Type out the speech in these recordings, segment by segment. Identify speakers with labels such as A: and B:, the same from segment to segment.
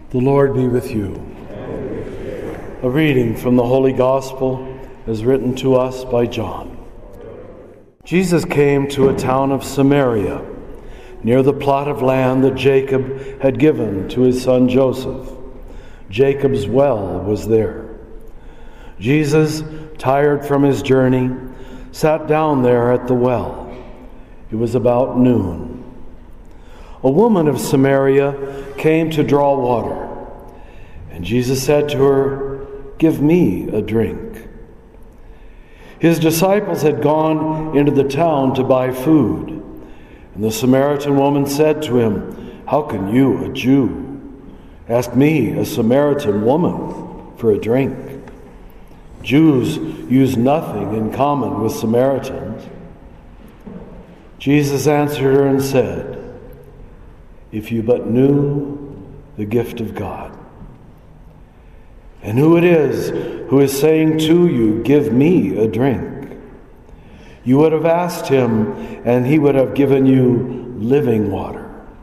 A: The Lord be with you. A reading from the Holy Gospel as written to us by John. Jesus came to a town of Samaria, near the plot of land that Jacob had given to his son Joseph. Jacob's well was there. Jesus, tired from his journey, sat down there at the well. It was about noon. A woman of Samaria came to draw water, and Jesus said to her, "Give me a drink." His disciples had gone into the town to buy food, and the Samaritan woman said to him, "How can you, a Jew, ask me, a Samaritan woman, for a drink?" Jews use nothing in common with Samaritans. Jesus answered her and said, "If you but knew the gift of God, and who it is who is saying to you, 'Give me a drink,' you would have asked him, and he would have given you living water."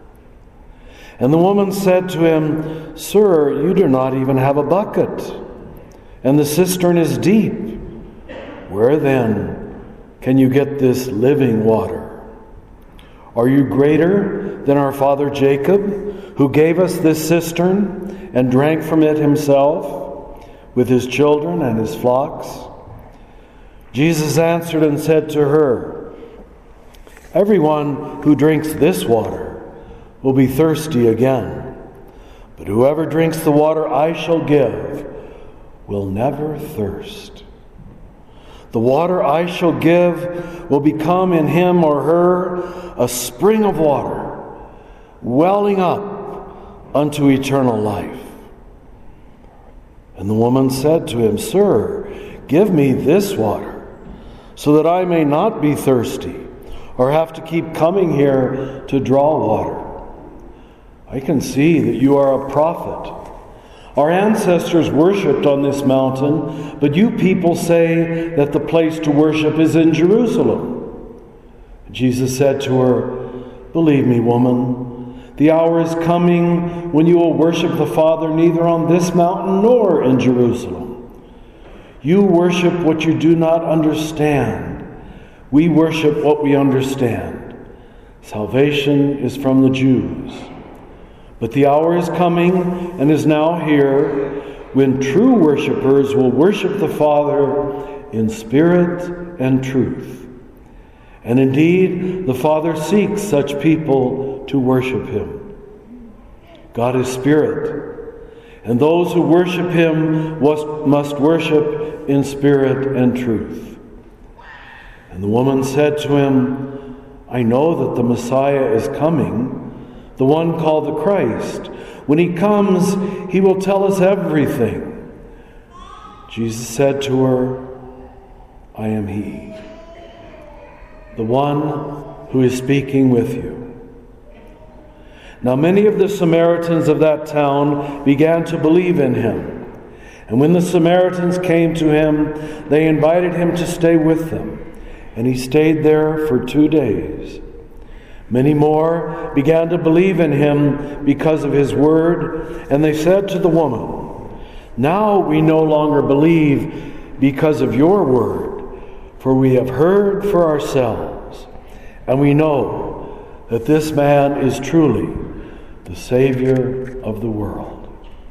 A: And the woman said to him, "Sir, you do not even have a bucket, and the cistern is deep. Where then can you get this living water? Are you greater than our father Jacob, who gave us this cistern and drank from it himself, with his children and his flocks?" Jesus answered and said to her, "Everyone who drinks this water will be thirsty again, but whoever drinks the water I shall give will never thirst. The water I shall give will become in him or her a spring of water, welling up unto eternal life." And the woman said to him, "Sir, give me this water, so that I may not be thirsty, or have to keep coming here to draw water. I can see that you are a prophet. Our ancestors worshipped on this mountain, but you people say that the place to worship is in Jerusalem." Jesus said to her, "Believe me, woman, the hour is coming when you will worship the Father neither on this mountain nor in Jerusalem. You worship what you do not understand. We worship what we understand. Salvation is from the Jews. But the hour is coming and is now here when true worshipers will worship the Father in spirit and truth. And indeed, the Father seeks such people to worship him. God is spirit, and those who worship him must worship in spirit and truth." And the woman said to him, "I know that the Messiah is coming, the one called the Christ. When he comes, he will tell us everything." Jesus said to her, "I am he, the one who is speaking with you." Now many of the Samaritans of that town began to believe in him. And when the Samaritans came to him, they invited him to stay with them. And he stayed there for 2 days. Many more began to believe in him because of his word, and they said to the woman, "Now we no longer believe because of your word, for we have heard for ourselves, and we know that this man is truly the Savior of the world."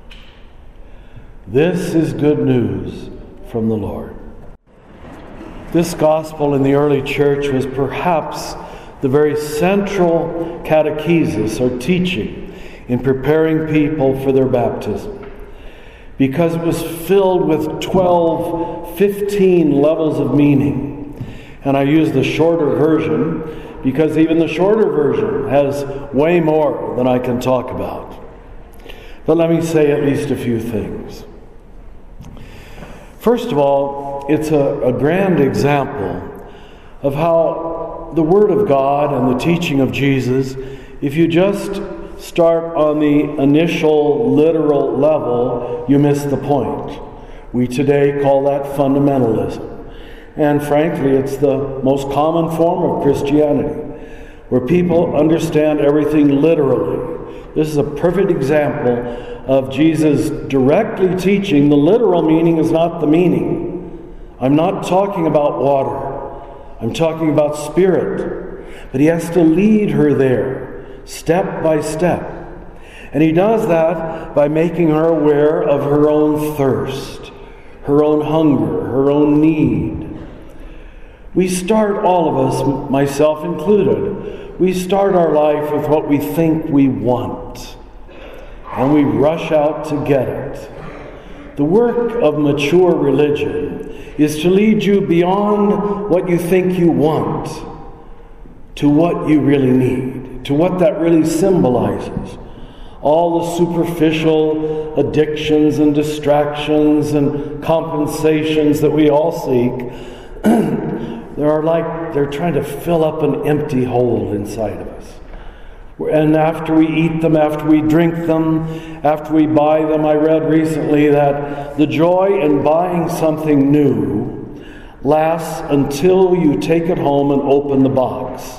A: This is good news from the Lord. This gospel in the early church was perhaps the very central catechesis or teaching in preparing people for their baptism, because it was filled with 12, 15 levels of meaning. And I use the shorter version because even the shorter version has way more than I can talk about. But let me say at least a few things. First of all, it's a grand example of how the Word of God and the teaching of Jesus, if you just start on the initial literal level, you miss the point. We today call that fundamentalism. And frankly, it's the most common form of Christianity. where people understand everything literally. This is a perfect example of Jesus directly teaching the literal meaning is not the meaning. I'm not talking about water. I'm talking about spirit. But he has to lead her there, step by step. And he does that by making her aware of her own thirst, her own hunger, her own need. We start, all of us, myself included, we start our life with what we think we want, and we rush out to get it. The work of mature religion is to lead you beyond what you think you want to what you really need, to what that really symbolizes. All the superficial addictions and distractions and compensations that we all seek, they're trying to fill up an empty hole inside of us. And after we eat them, after we drink them, after we buy them, I read recently that the joy in buying something new lasts until you take it home and open the box.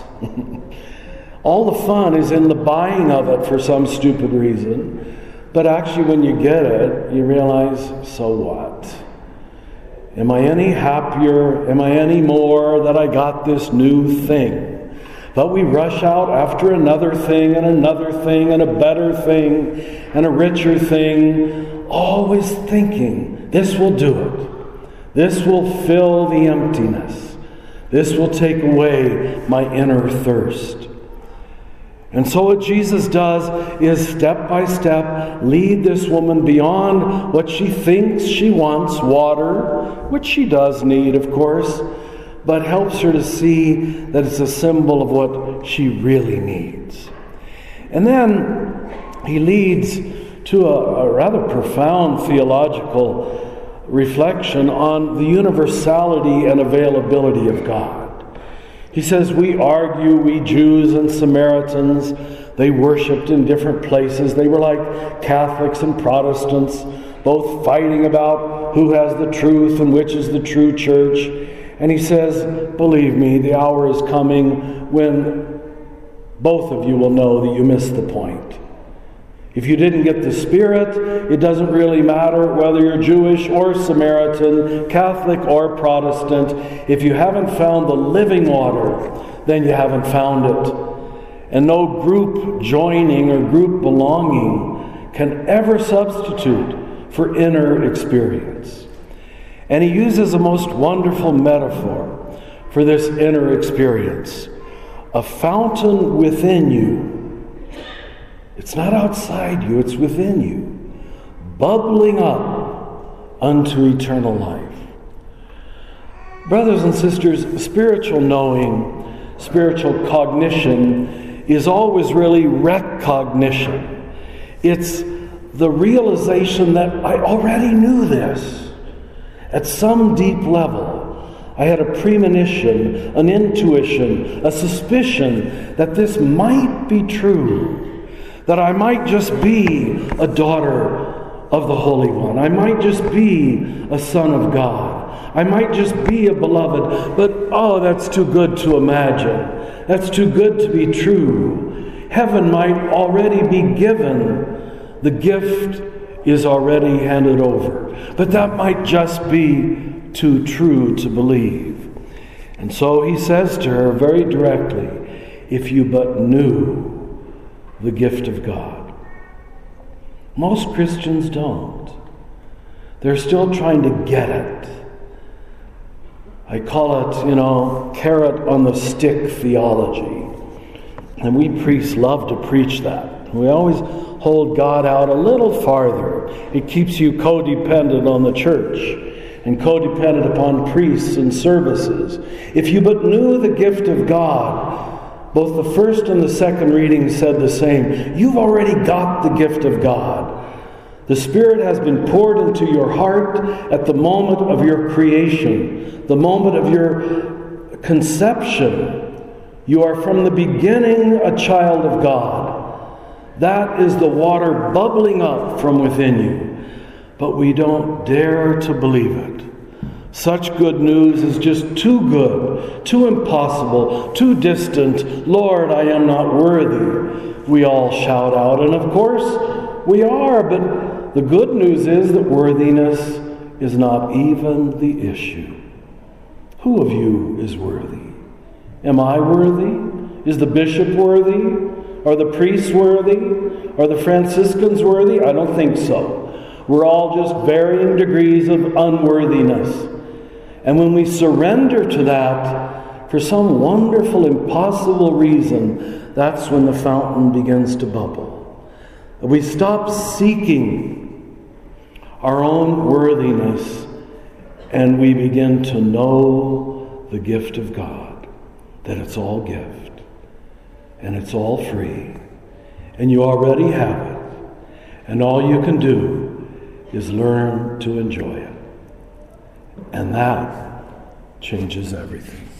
A: All the fun is in the buying of it for some stupid reason. But actually when you get it, you realize, so what? Am I any happier? Am I any more that I got this new thing? But we rush out after another thing and another thing and a better thing and a richer thing, always thinking, this will do it. This will fill the emptiness. This will take away my inner thirst. And so what Jesus does is step by step lead this woman beyond what she thinks she wants, water, which she does need, of course, but helps her to see that it's a symbol of what she really needs. And then he leads to a rather profound theological reflection on the universality and availability of God. He says, we Jews and Samaritans, they worshipped in different places. They were like Catholics and Protestants, both fighting about who has the truth and which is the true church. And he says, believe me, the hour is coming when both of you will know that you missed the point. If you didn't get the Spirit, it doesn't really matter whether you're Jewish or Samaritan, Catholic or Protestant. If you haven't found the living water, then you haven't found it. And no group joining or group belonging can ever substitute for inner experience. And he uses a most wonderful metaphor for this inner experience. A fountain within you. It's not outside you, it's within you, bubbling up unto eternal life. Brothers and sisters, spiritual knowing, spiritual cognition is always really recognition. It's the realization that I already knew this. At some deep level, I had a premonition, an intuition, a suspicion that this might be true. That I might just be a daughter of the Holy One. I might just be a son of God. I might just be a beloved. But, oh, that's too good to imagine. That's too good to be true. Heaven might already be given. The gift is already handed over. But that might just be too true to believe. And so he says to her very directly, if you but knew the gift of God. Most Christians don't. They're still trying to get it. I call it, carrot on the stick theology. And we priests love to preach that. We always hold God out a little farther. It keeps you codependent on the church and codependent upon priests and services. If you but knew the gift of God, both the first and the second reading said the same. You've already got the gift of God. The Spirit has been poured into your heart at the moment of your creation, the moment of your conception. You are from the beginning a child of God. That is the water bubbling up from within you. But we don't dare to believe it. Such good news is just too good, too impossible, too distant. Lord, I am not worthy. We all shout out, and of course we are, but the good news is that worthiness is not even the issue. Who of you is worthy? Am I worthy? Is the bishop worthy? Are the priests worthy? Are the Franciscans worthy? I don't think so. We're all just varying degrees of unworthiness. And when we surrender to that, for some wonderful, impossible reason, that's when the fountain begins to bubble. We stop seeking our own worthiness, and we begin to know the gift of God, that it's all gift, and it's all free, and you already have it, and all you can do is learn to enjoy it. And that changes everything.